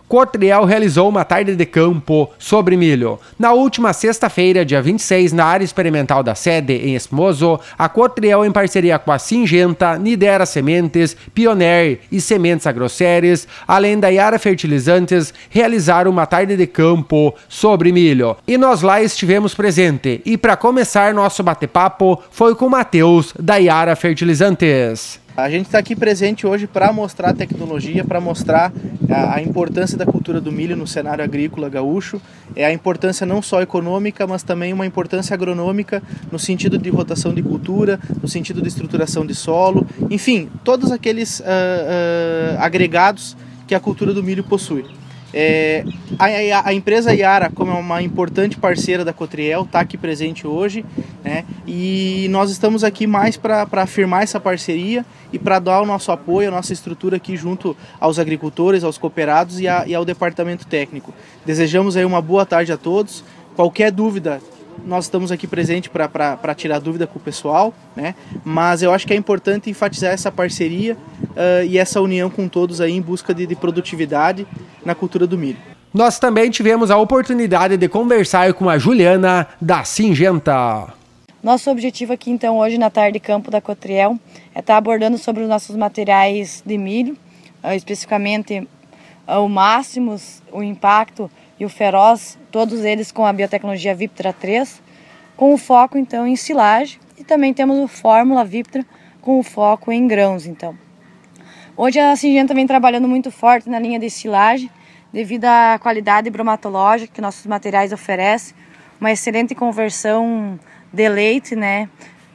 Cotriel realizou uma tarde de campo sobre milho. Na última sexta-feira, dia 26, na área experimental da sede, em Esmoso, a Cotriel, em parceria com a Syngenta, Nidera Sementes, Pioneer e Sementes Agroceres, além da Yara Fertilizantes, realizaram uma tarde de campo sobre milho. E nós lá estivemos presente. E para começar nosso bate-papo, foi com o Matheus, da Yara Fertilizantes. A gente está aqui presente hoje para mostrar a tecnologia, para mostrar a importância da cultura do milho no cenário agrícola gaúcho. É a importância não só econômica, mas também uma importância agronômica no sentido de rotação de cultura, no sentido de estruturação de solo, enfim, todos aqueles agregados que a cultura do milho possui. A empresa Yara, como é uma importante parceira da Cotriel, está aqui presente hoje, né? E nós estamos aqui mais para afirmar essa parceria e para dar o nosso apoio, a nossa estrutura aqui junto aos agricultores, aos cooperados e ao departamento técnico. Desejamos aí uma boa tarde a todos. Qualquer dúvida, nós estamos aqui presente para tirar dúvida com o pessoal, né? Mas eu acho que é importante enfatizar essa parceria e essa união com todos aí em busca de produtividade na cultura do milho. Nós também tivemos a oportunidade de conversar com a Juliana, da Syngenta. Nosso objetivo aqui, então, hoje na tarde de campo da Cotriel é estar abordando sobre os nossos materiais de milho, especificamente o Máximos, o Impacto e o Feroz, todos eles com a biotecnologia Viptra 3, com o foco, então, em silagem, e também temos o Fórmula Viptra com o foco em grãos, então. Hoje a Syngenta vem trabalhando muito forte na linha de silagem, devido à qualidade bromatológica que nossos materiais oferecem, uma excelente conversão de leite, né,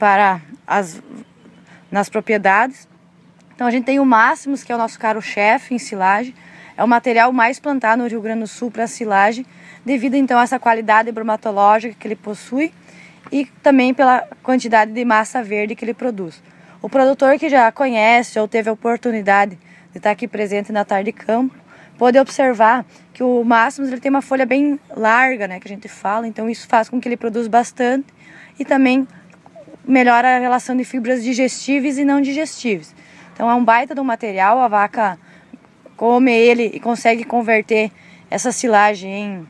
nas propriedades. Então a gente tem o Máximos, que é o nosso carro-chefe em silagem, é o material mais plantado no Rio Grande do Sul para silagem, devido então a essa qualidade bromatológica que ele possui e também pela quantidade de massa verde que ele produz. O produtor que já conhece ou teve a oportunidade de estar aqui presente na tarde de campo, pode observar que o Máximos ele tem uma folha bem larga, né, que a gente fala, então isso faz com que ele produza bastante e também melhora a relação de fibras digestíveis e não digestíveis. Então é um baita de um material, a vaca come ele e consegue converter essa silagem em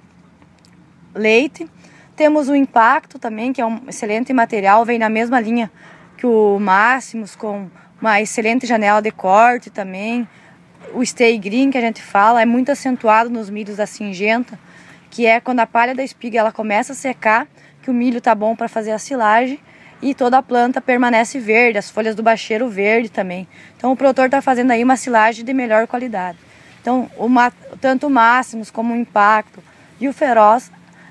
leite. Temos o Impacto também, que é um excelente material, vem na mesma linha que o Máximos, com uma excelente janela de corte também. O Stay Green, que a gente fala, é muito acentuado nos milhos da Syngenta, que é quando a palha da espiga ela começa a secar, que o milho está bom para fazer a silagem e toda a planta permanece verde, as folhas do bacheiro verde também. Então o produtor está fazendo aí uma silagem de melhor qualidade. Então tanto o Máximos como o Impacto e o Feroz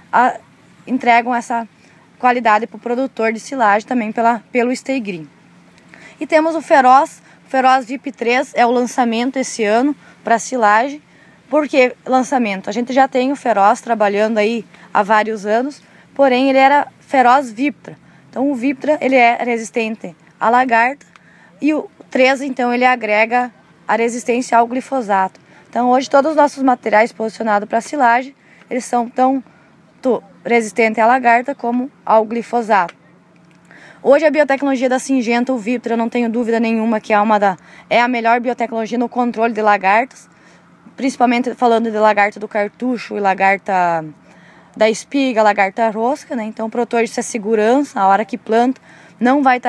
entregam essa qualidade para o produtor de silagem também pelo Stay Green. E temos o Feroz VIP 3, é o lançamento esse ano para silagem. Por que lançamento? A gente já tem o Feroz trabalhando aí há vários anos, porém ele era Feroz Viptra. Então o Viptra ele é resistente à lagarta e o 3 então ele agrega a resistência ao glifosato. Então hoje todos os nossos materiais posicionados para silagem, eles são tanto resistentes à lagarta como ao glifosato. Hoje a biotecnologia da Syngenta, o Viptra, eu não tenho dúvida nenhuma que é a melhor biotecnologia no controle de lagartas, principalmente falando de lagarta do cartucho e lagarta da espiga, lagarta rosca, né? Então o produtor isso é segurança, a hora que planta não vai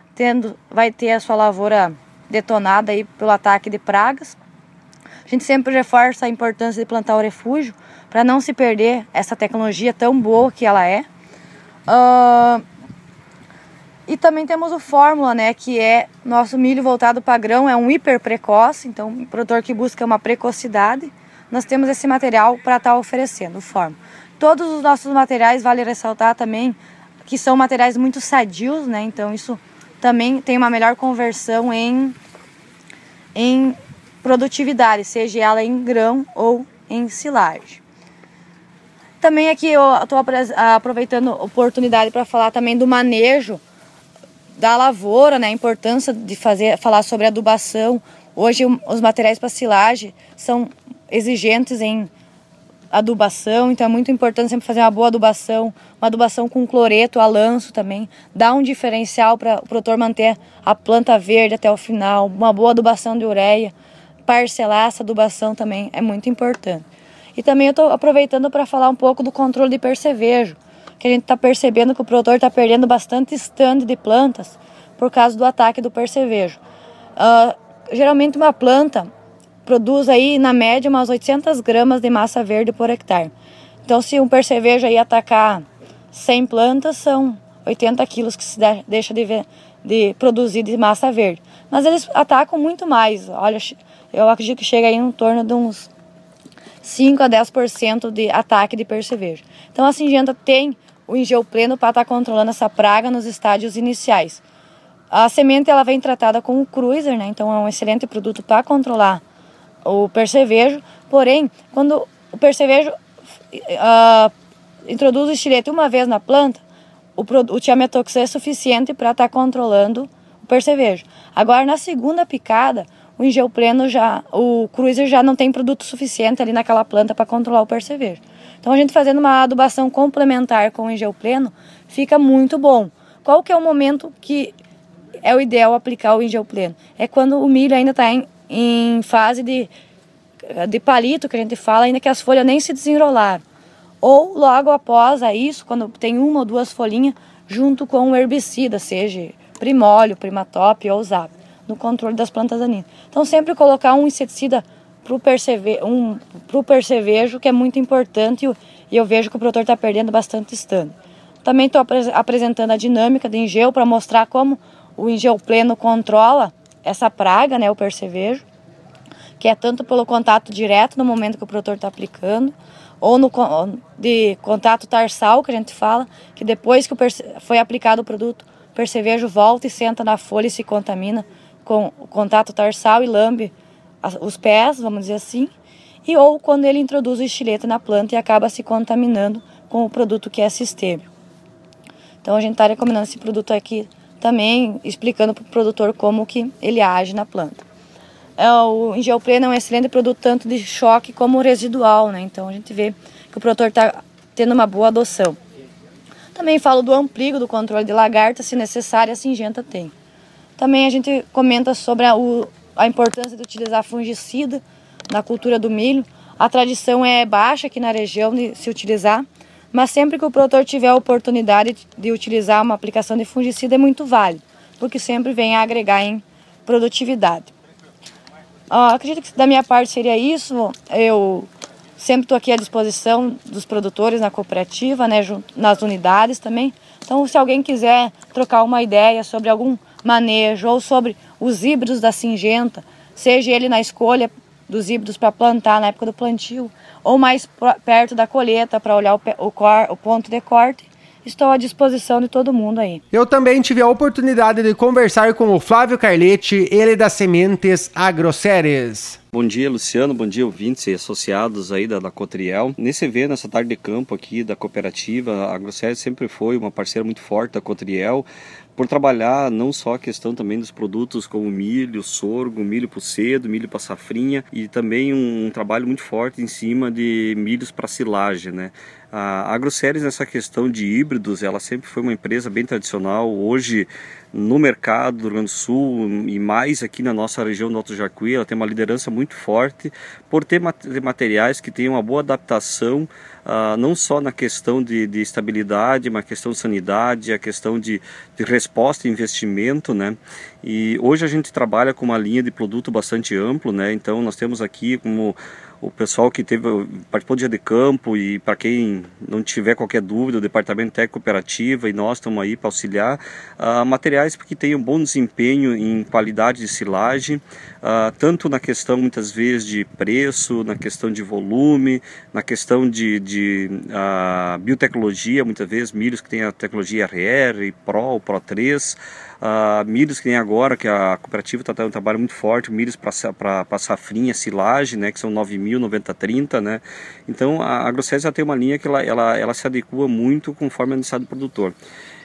ter a sua lavoura detonada aí pelo ataque de pragas. A gente sempre reforça a importância de plantar o refúgio para não se perder essa tecnologia tão boa que ela é. E também temos o Fórmula, né, que é nosso milho voltado para grão, é um hiper precoce, então o produtor que busca uma precocidade, nós temos esse material para estar oferecendo, o Fórmula. Todos os nossos materiais, vale ressaltar também, que são materiais muito sadios, né, então isso também tem uma melhor conversão em produtividade, seja ela em grão ou em silagem. Também aqui eu estou aproveitando a oportunidade para falar também do manejo da lavoura, né, a importância de falar sobre adubação. Hoje os materiais para silagem são exigentes em adubação, então é muito importante sempre fazer uma boa adubação, uma adubação com cloreto, alanço também, dá um diferencial para o produtor manter a planta verde até o final, uma boa adubação de ureia, parcelar essa adubação também é muito importante. E também eu estou aproveitando para falar um pouco do controle de percevejo, que a gente está percebendo que o produtor está perdendo bastante stand de plantas por causa do ataque do percevejo. Geralmente uma planta produz aí na média umas 800 gramas de massa verde por hectare. Então se um percevejo aí atacar 100 plantas, são 80 quilos que se deixa de produzir de massa verde. Mas eles atacam muito mais. Olha, eu acredito que chega aí em torno de uns 5 a 10% de ataque de percevejo. Então a Syngenta tem o Engeopleno para estar controlando essa praga nos estádios iniciais. A semente ela vem tratada com o Cruiser, né? Então é um excelente produto para controlar o percevejo. Porém, quando o percevejo introduz o estilete uma vez na planta, o tiametoxam é suficiente para estar controlando o percevejo. Agora, na segunda picada, o Engeopleno o Cruiser já não tem produto suficiente ali naquela planta para controlar o percevejo. Então, a gente fazendo uma adubação complementar com o Engeopleno, fica muito bom. Qual que é o momento que é o ideal aplicar o Engeopleno? É quando o milho ainda está em fase de palito, que a gente fala, ainda que as folhas nem se desenrolaram. Ou logo após isso, quando tem uma ou duas folhinhas, junto com o herbicida, seja Primólio, Primatop ou Zap, no controle das plantas daninhas. Então sempre colocar um inseticida pro percevejo, que é muito importante, e eu vejo que o produtor está perdendo bastante stand. Também estou apresentando a dinâmica do Engeo para mostrar como o Engeopleno controla essa praga, né, o percevejo, que é tanto pelo contato direto no momento que o produtor está aplicando, ou de contato tarsal, que a gente fala, que depois que foi aplicado o produto, o percevejo volta e senta na folha e se contamina com o contato tarsal e lambe os pés, vamos dizer assim, ou quando ele introduz o estilete na planta e acaba se contaminando com o produto que é sistêmico. Então a gente está recomendando esse produto aqui também, explicando para o produtor como que ele age na planta. O Engeopleno é um excelente produto tanto de choque como residual, né? Então a gente vê que o produtor está tendo uma boa adoção. Também falo do Ampligo, do controle de lagarta, se necessário, a Syngenta tem. Também a gente comenta sobre a importância de utilizar fungicida na cultura do milho. A tradição é baixa aqui na região de se utilizar, mas sempre que o produtor tiver a oportunidade de utilizar uma aplicação de fungicida é muito válido, porque sempre vem a agregar em produtividade. Acredito que da minha parte seria isso. Eu sempre estou aqui à disposição dos produtores na cooperativa, né, nas unidades também. Então, se alguém quiser trocar uma ideia sobre algum manejo ou sobre os híbridos da Syngenta, seja ele na escolha dos híbridos para plantar na época do plantio, ou mais perto da colheita para olhar o ponto de corte, estou à disposição de todo mundo aí. Eu também tive a oportunidade de conversar com o Flávio Carletti, ele das Sementes Agroceres. Bom dia, Luciano, bom dia, ouvintes e associados aí da Cotriel. Nesse evento, nessa tarde de campo aqui da cooperativa, a Agroceres sempre foi uma parceira muito forte da Cotriel, por trabalhar não só a questão também dos produtos como milho, sorgo, milho para o cedo, milho para safrinha, e também um trabalho muito forte em cima de milhos para silagem, né? A Agroceres, nessa questão de híbridos, ela sempre foi uma empresa bem tradicional. Hoje, no mercado do Rio Grande do Sul e mais aqui na nossa região do Alto Jacuí, ela tem uma liderança muito forte por ter materiais que têm uma boa adaptação, não só na questão de estabilidade, mas a questão de sanidade, a questão de resposta e investimento, né? E hoje a gente trabalha com uma linha de produto bastante amplo, né? Então nós temos aqui como o pessoal que participou do dia de campo, e para quem não tiver qualquer dúvida, o Departamento Técnico Cooperativa e nós estamos aí para auxiliar, materiais que tenham bom desempenho em qualidade de silagem, tanto na questão muitas vezes de preço, na questão de volume, na questão de biotecnologia, muitas vezes milhos que tem a tecnologia RR, Pro 3, milhos que tem agora, que a cooperativa está tendo um trabalho muito forte, milhos para safrinha, silagem, né, que são 9.000, 90-30, né? Então a Agroceres já tem uma linha que ela se adequa muito conforme a necessidade do produtor.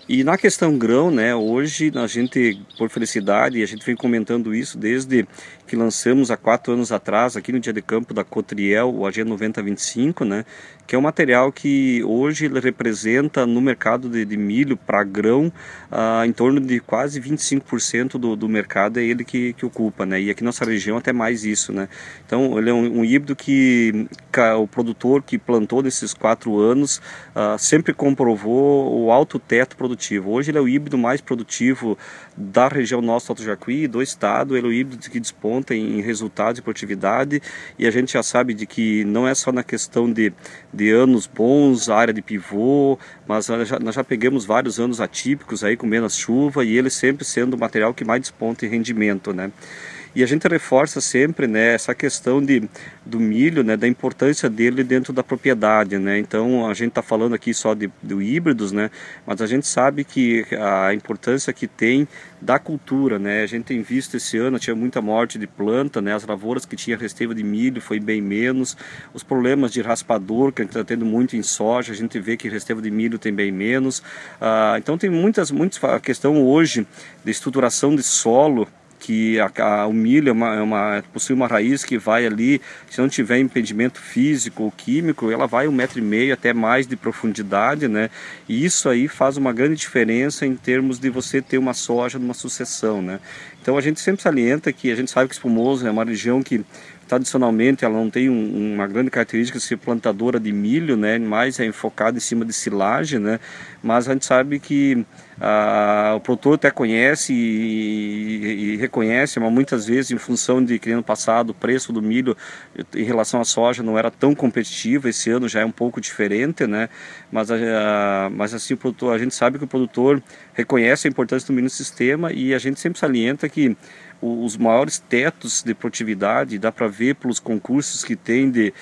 E na questão grão, né, hoje a gente, por felicidade, a gente vem comentando isso desde que lançamos há 4 anos atrás, aqui no Dia de Campo da Cotriel, o AG 9025, né, que é um material que hoje ele representa no mercado de milho para grão, em torno de quase 25% do mercado é ele que ocupa, né, e aqui na nossa região até mais isso, né. Então ele é um híbrido que o produtor que plantou nesses 4 anos sempre comprovou o alto teto produtivo. Hoje ele é o híbrido mais produtivo da região nossa, Alto Jacuí, do estado. Ele é o híbrido que desponta em resultados e produtividade, e a gente já sabe de que não é só na questão de anos bons, a área de pivô, mas nós já pegamos vários anos atípicos aí com menos chuva, e ele sempre sendo o material que mais desponta em rendimento, né? E a gente reforça sempre, né, essa questão do milho, né, da importância dele dentro da propriedade, né? Então a gente está falando aqui só de híbridos, né, mas a gente sabe que a importância que tem da cultura, né? A gente tem visto esse ano, tinha muita morte de planta, né? As lavouras que tinha resteva de milho foi bem menos, os problemas de raspador que a gente está tendo muito em soja, a gente vê que resteva de milho tem bem menos. Então tem muitas a questão hoje de estruturação de solo, que o milho possui uma raiz que vai ali, se não tiver impedimento físico ou químico, ela vai 1,5 m até mais de profundidade, né? E isso aí faz uma grande diferença em termos de você ter uma soja numa sucessão, né? Então a gente sempre salienta que a gente sabe que Espumoso é uma região que tradicionalmente ela não tem uma grande característica de ser plantadora de milho, né? Mais é enfocada em cima de silagem, né? Mas a gente sabe que o produtor até conhece e reconhece, mas muitas vezes em função de que no ano passado o preço do milho em relação à soja não era tão competitivo, esse ano já é um pouco diferente, né? Mas assim, a gente sabe que o produtor reconhece a importância do milho no sistema, e a gente sempre salienta que os maiores tetos de produtividade, dá para ver pelos concursos que tem de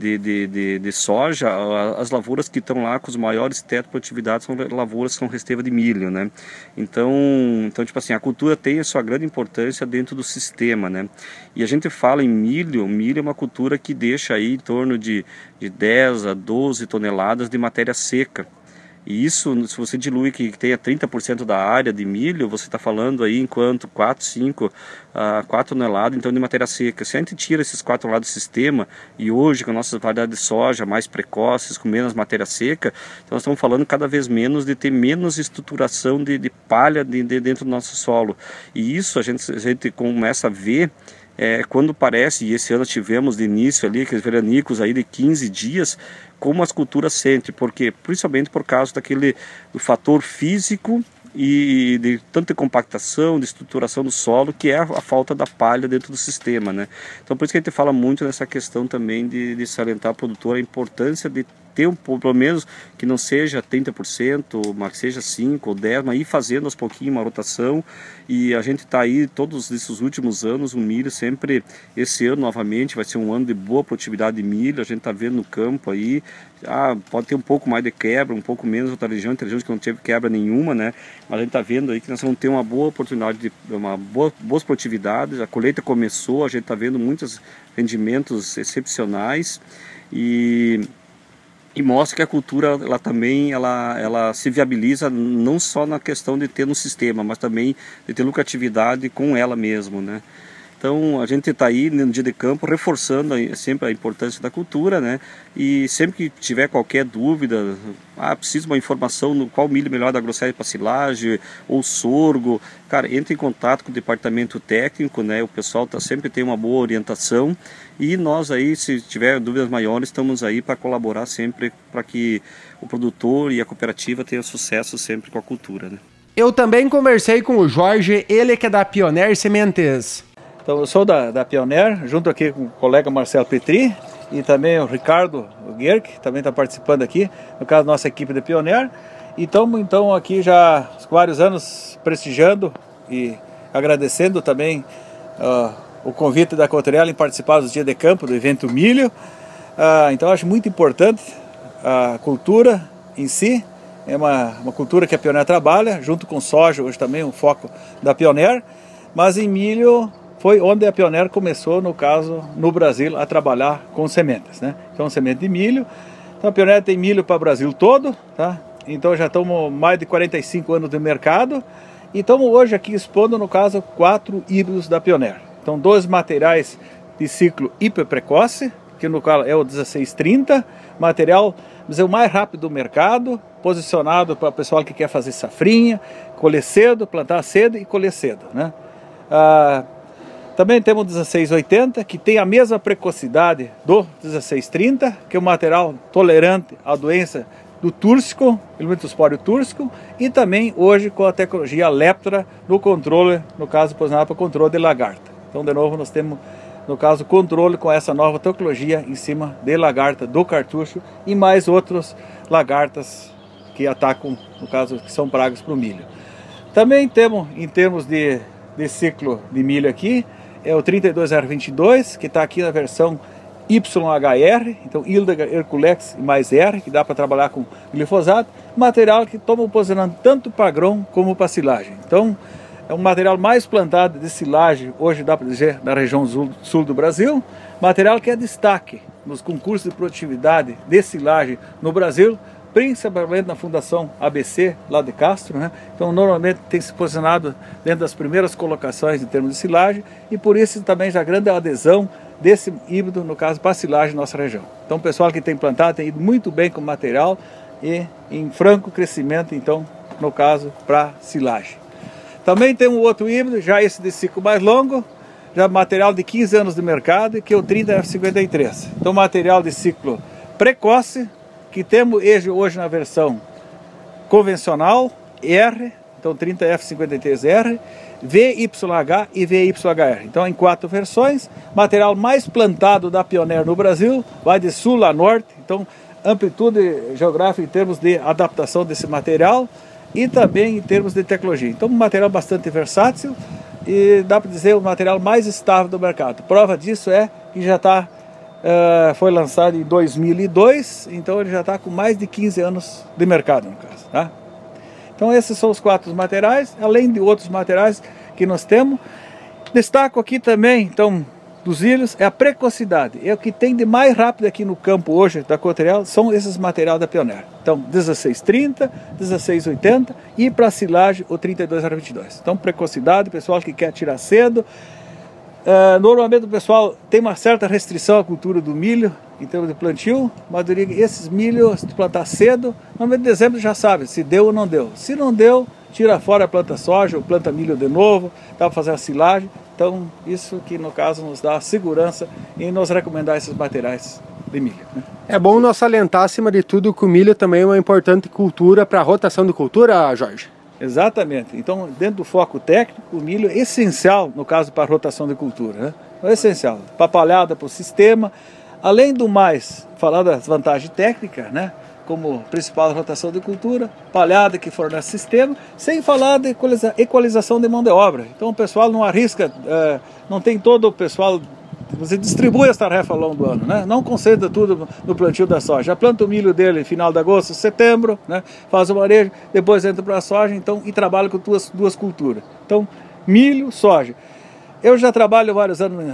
soja, as lavouras que estão lá com os maiores tetos de produtividade são lavouras com resteva de milho, né? Então tipo assim, a cultura tem a sua grande importância dentro do sistema, né? E a gente fala em milho é uma cultura que deixa aí em torno de 10 a 12 toneladas de matéria seca. E isso, se você dilui que tenha 30% da área de milho, você está falando aí enquanto 4 toneladas então, de matéria seca. Se a gente tira esses 4 toneladas do sistema, e hoje com a nossa variedade de soja mais precoces, com menos matéria seca, então nós estamos falando cada vez menos de ter menos estruturação de palha dentro do nosso solo. E isso a gente começa a ver quando parece, e esse ano tivemos de início ali, aqueles veranicos aí de 15 dias, como as culturas sentem, porque principalmente por causa do fator físico e de tanta compactação, de estruturação do solo, que é a falta da palha dentro do sistema, né? Então por isso que a gente fala muito nessa questão também de salientar ao produtor a importância de ter pelo menos que não seja 30%, mas que seja 5% ou 10%, mas ir fazendo aos pouquinhos uma rotação. E a gente está aí todos esses últimos anos, o milho sempre, esse ano novamente vai ser um ano de boa produtividade de milho, a gente está vendo no campo aí, pode ter um pouco mais de quebra, um pouco menos outra região, tem regiões que não teve quebra nenhuma, né? Mas a gente está vendo aí que nós vamos ter uma boa oportunidade, boas produtividades, a colheita começou, a gente está vendo muitos rendimentos excepcionais e mostra que a cultura ela também ela se viabiliza não só na questão de ter no sistema, mas também de ter lucratividade com ela mesmo, né? Então a gente está aí no dia de campo reforçando sempre a importância da cultura, né? E sempre que tiver qualquer dúvida, precisa de uma informação no qual milho melhor da Agrocerve para silagem ou sorgo, cara, entre em contato com o departamento técnico, né? O pessoal sempre tem uma boa orientação, e nós aí, se tiver dúvidas maiores, estamos aí para colaborar sempre para que o produtor e a cooperativa tenham sucesso sempre com a cultura, né? Eu também conversei com o Jorge, ele que é da Pioneer Sementes. Então eu sou da Pioneer, junto aqui com o colega Marcelo Petri e também o Ricardo Guerck, que também está participando aqui, no caso nossa equipe da Pioneer. E estamos então aqui já há vários anos prestigiando e agradecendo também o convite da Cotriel em participar dos dias de campo do evento Milho. Então acho muito importante a cultura em si, é uma cultura que a Pioneer trabalha, junto com soja, hoje também um foco da Pioneer, mas em milho foi onde a Pioneer começou, no caso, no Brasil, a trabalhar com sementes, né? Então, semente de milho. Então, a Pioneer tem milho para o Brasil todo, tá? então já estamos mais de 45 anos de mercado e estamos hoje aqui expondo, no caso, 4 híbridos da Pioneer. Então 2 materiais de ciclo hiper precoce, que no caso é o 1630, material o mais rápido do mercado, posicionado para o pessoal que quer fazer safrinha, colher cedo, plantar cedo e colher cedo, né? Também temos o 1680, que tem a mesma precocidade do 1630, que é um material tolerante à doença do túrcico, Helminthosporium túrcico, e também hoje com a tecnologia Leptra no controle, no caso posicionado para controle de lagarta. Então, de novo, nós temos, no caso, controle com essa nova tecnologia em cima de lagarta do cartucho e mais outros lagartas que atacam, no caso, que são pragas para o milho. Também temos, em termos de ciclo de milho aqui, é o 32R22, que está aqui na versão YHR, então Hildegard Herculex mais R, que dá para trabalhar com glifosato, material que toma posicionando tanto para grão como para silagem. Então, é um material mais plantado de silagem, hoje dá para dizer, na região sul do Brasil, material que é destaque nos concursos de produtividade de silagem no Brasil, principalmente na Fundação ABC, lá de Castro, né? Então, normalmente tem se posicionado dentro das primeiras colocações em termos de silagem e por isso também já grande adesão desse híbrido, no caso, para silagem na nossa região. Então, o pessoal que tem plantado tem ido muito bem com o material e em franco crescimento, então, no caso, para silagem. Também tem um outro híbrido, já esse de ciclo mais longo, já material de 15 anos de mercado, que é o 30F53. Então, material de ciclo precoce, que temos hoje na versão convencional, R, então 30F53R, VYH e VYHR. Então, em 4 versões, material mais plantado da Pioneer no Brasil, vai de sul a norte, então amplitude geográfica em termos de adaptação desse material e também em termos de tecnologia. Então, um material bastante versátil e dá para dizer o material mais estável do mercado. Prova disso é que já está foi lançado em 2002, então ele já está com mais de 15 anos de mercado, no caso. Tá? Então esses são os 4 materiais, além de outros materiais que nós temos. Destaco aqui também, então, dos ilhos, é a precocidade. É o que tem de mais rápido aqui no campo hoje da Cotriel, são esses materiais da Pioneer. Então, 1630, 1680 e para silagem o 32R22. Então, precocidade, pessoal que quer tirar cedo. Normalmente o pessoal tem uma certa restrição à cultura do milho em termos de plantio, mas esses milhos, se plantar cedo, normalmente em dezembro já sabe se deu ou não deu. Se não deu, tira fora a planta soja ou planta milho de novo, dá para fazer a silagem. Então isso que no caso nos dá segurança em nos recomendar esses materiais de milho, né? É bom nós salientar acima de tudo que o milho também é uma importante cultura para a rotação de cultura, Jorge. Exatamente. Então, dentro do foco técnico, o milho é essencial, no caso, para a rotação de cultura, né? É essencial. Para palhada, para o sistema. Além do mais, falar das vantagens técnicas, né? Como principal rotação de cultura, palhada que fornece sistema, sem falar de equalização de mão de obra. Então, o pessoal não arrisca, não tem todo o pessoal... Você distribui essa tarefa ao longo do ano, né? Não concentra tudo no plantio da soja. Já planta o milho dele final de agosto, setembro, né? Faz o manejo, depois entra para a soja, então, e trabalha com duas culturas. Então, milho, soja. Eu já trabalho vários anos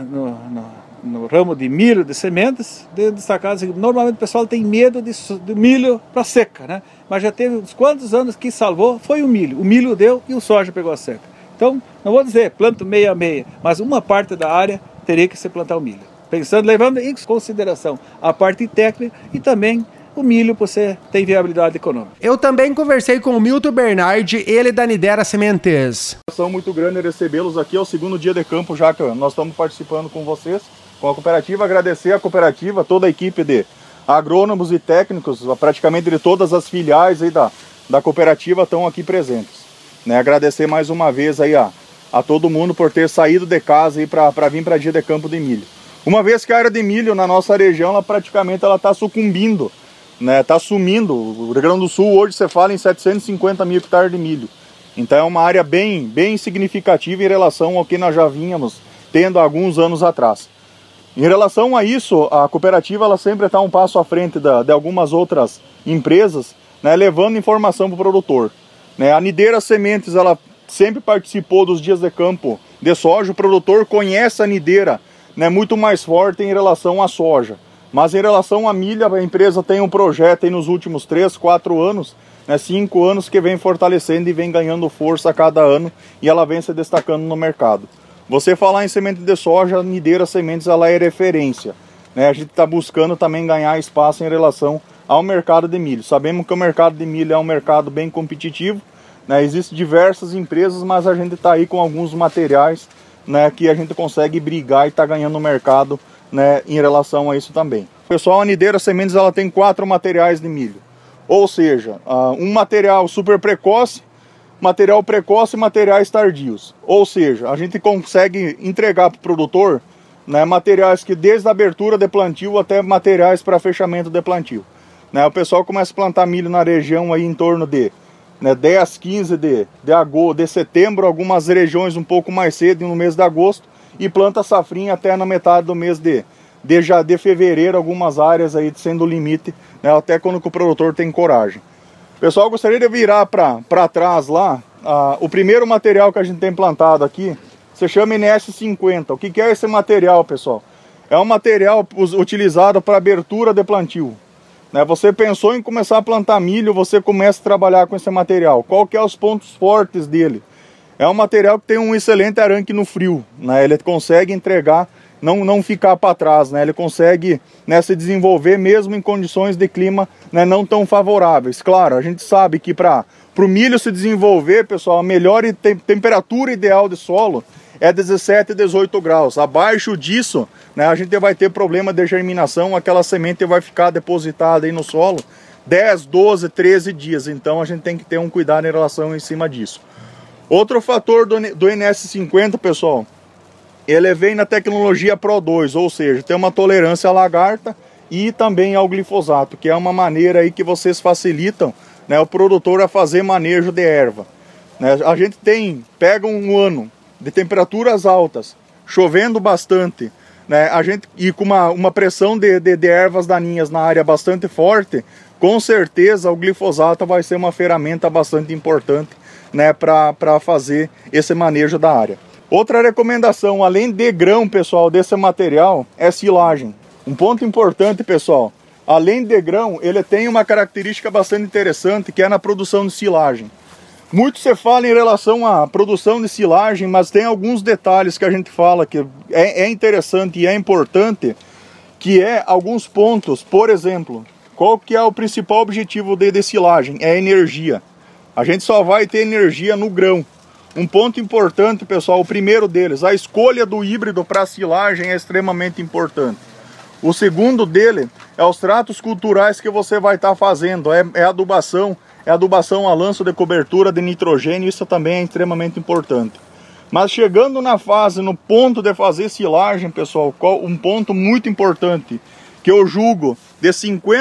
no ramo de milho, de sementes, de destacar que normalmente o pessoal tem medo de milho para seca, né? Mas já teve uns quantos anos que salvou, foi o milho deu e o soja pegou a seca. Então, não vou dizer planto meia a meia, mas uma parte da área teria que se plantar o milho. Levando em consideração a parte técnica e também o milho, você tem viabilidade econômica. Eu também conversei com o Milton Bernardi, ele da Nidera Sementes. É uma satisfação muito grande recebê-los aqui, é o segundo dia de campo já que nós estamos participando com vocês, com a cooperativa. Agradecer a cooperativa, toda a equipe de agrônomos e técnicos, praticamente de todas as filiais aí da cooperativa estão aqui presentes. Né? Agradecer mais uma vez aí a todo mundo por ter saído de casa para vir para dia de campo de milho. Uma vez que a área de milho na nossa região, ela praticamente está sucumbindo, né? Está sumindo. O Rio Grande do Sul hoje você fala em 750 mil hectares de milho. Então é uma área bem significativa em relação ao que nós já vínhamos tendo há alguns anos atrás. Em relação a isso, a cooperativa ela sempre está um passo à frente de algumas outras empresas, né? Levando informação para o produtor. Né? A Nidera Sementes, ela sempre participou dos dias de campo de soja. O produtor conhece a Nidera, né, muito mais forte em relação à soja. Mas em relação à milha, a empresa tem um projeto aí nos últimos 3, 4 anos, 5 anos, que vem fortalecendo e vem ganhando força a cada ano, e ela vem se destacando no mercado. Você falar em semente de soja, a Nideira Sementes ela é referência. A gente está buscando também ganhar espaço em relação ao mercado de milho. Sabemos que o mercado de milho é um mercado bem competitivo, existem diversas empresas, mas a gente está aí com alguns materiais que a gente consegue brigar e está ganhando no mercado em relação a isso também. Pessoal, a Nideira Sementes ela tem 4 materiais de milho. Ou seja, um material super precoce, material precoce e materiais tardios. Ou seja, a gente consegue entregar para o produtor materiais que desde a abertura de plantio até materiais para fechamento de plantio. O pessoal começa a plantar milho na região aí em torno de 10, 15 de setembro, algumas regiões um pouco mais cedo, no mês de agosto, e planta safrinha até na metade do mês de fevereiro, algumas áreas aí sendo o limite, até quando o produtor tem coragem. Pessoal, gostaria de virar para trás lá, o primeiro material que a gente tem plantado aqui, se chama NS50. O que é esse material, pessoal? É um material utilizado para abertura de plantio. Você pensou em começar a plantar milho, você começa a trabalhar com esse material. Qual que é os pontos fortes dele? É um material que tem um excelente arranque no frio, ele consegue entregar, não ficar para trás, ele consegue se desenvolver mesmo em condições de clima não tão favoráveis. Claro, a gente sabe que para o milho se desenvolver, pessoal, a melhor temperatura ideal de solo é 17 e 18 graus. Abaixo disso, a gente vai ter problema de germinação, aquela semente vai ficar depositada aí no solo 10, 12, 13 dias. Então a gente tem que ter um cuidado em relação em cima disso. Outro fator do NS50, pessoal, ele vem na tecnologia Pro 2, ou seja, tem uma tolerância à lagarta e também ao glifosato, que é uma maneira aí que vocês facilitam o produtor a fazer manejo de erva. A gente pega um ano de temperaturas altas, chovendo bastante, e com uma pressão de ervas daninhas na área bastante forte, com certeza o glifosato vai ser uma ferramenta bastante importante para fazer esse manejo da área. Outra recomendação, além de grão, pessoal, desse material, é silagem. Um ponto importante, pessoal, além de grão, ele tem uma característica bastante interessante, que é na produção de silagem. Muito se fala em relação à produção de silagem, mas tem alguns detalhes que a gente fala que é interessante e é importante, que é alguns pontos. Por exemplo, qual que é o principal objetivo de silagem? É a energia. A gente só vai ter energia no grão. Um ponto importante, pessoal, o primeiro deles, a escolha do híbrido para silagem é extremamente importante. O segundo dele é os tratos culturais que você vai estar fazendo, é adubação a lanço de cobertura de nitrogênio, isso também é extremamente importante. Mas chegando no ponto de fazer silagem, pessoal, um ponto muito importante, que eu julgo de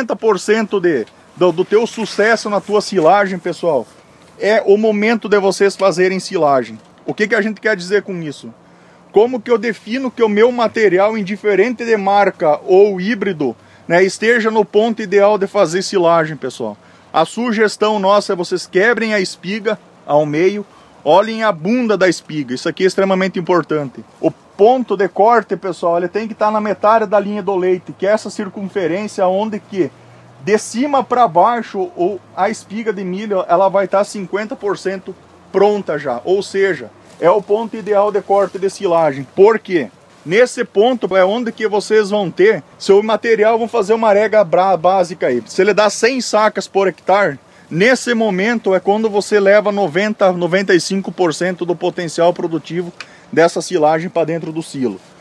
50% do teu sucesso na tua silagem, pessoal, é o momento de vocês fazerem silagem. O que a gente quer dizer com isso? Como que eu defino que o meu material, indiferente de marca ou híbrido, esteja no ponto ideal de fazer silagem, pessoal? A sugestão nossa é vocês quebrem a espiga ao meio, olhem a bunda da espiga, isso aqui é extremamente importante. O ponto de corte, pessoal, ele tem que estar na metade da linha do leite, que é essa circunferência onde que de cima para baixo a espiga de milho ela vai estar 50% pronta já, ou seja, é o ponto ideal de corte de silagem. Por quê? Nesse ponto é onde que vocês vão ter seu material, vão fazer uma rega básica aí. Se ele dá 100 sacas por hectare, nesse momento é quando você leva 90, 95% do potencial produtivo dessa silagem para dentro do silo.